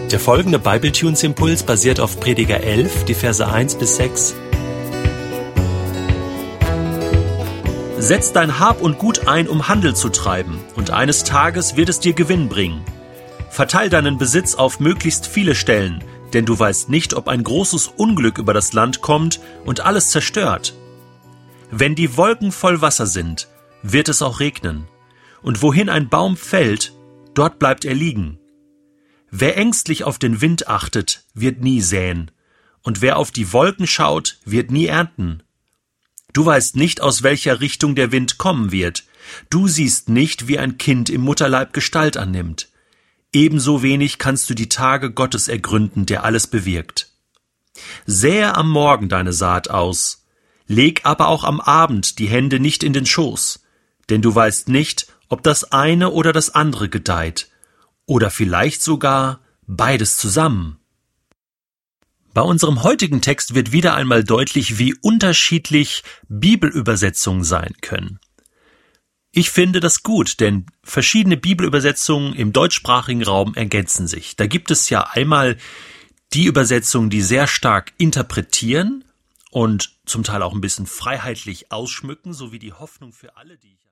Der folgende Bibletunes-Impuls basiert auf Prediger 11, die Verse 1 bis 6. Setz dein Hab und Gut ein, um Handel zu treiben, und eines Tages wird es dir Gewinn bringen. Verteil deinen Besitz auf möglichst viele Stellen, denn du weißt nicht, ob ein großes Unglück über das Land kommt und alles zerstört. Wenn die Wolken voll Wasser sind, wird es auch regnen. Und wohin ein Baum fällt, dort bleibt er liegen. Wer ängstlich auf den Wind achtet, wird nie säen, und wer auf die Wolken schaut, wird nie ernten. Du weißt nicht, aus welcher Richtung der Wind kommen wird. Du siehst nicht, wie ein Kind im Mutterleib Gestalt annimmt. Ebenso wenig kannst du die Tage Gottes ergründen, der alles bewirkt. Sähe am Morgen deine Saat aus, leg aber auch am Abend die Hände nicht in den Schoß, denn du weißt nicht, ob das eine oder das andere gedeiht, oder vielleicht sogar beides zusammen. Bei unserem heutigen Text wird wieder einmal deutlich, wie unterschiedlich Bibelübersetzungen sein können. Ich finde das gut, denn verschiedene Bibelübersetzungen im deutschsprachigen Raum ergänzen sich. Da gibt es ja einmal die Übersetzungen, die sehr stark interpretieren und zum Teil auch ein bisschen freiheitlich ausschmücken, sowie die Hoffnung für alle, die ich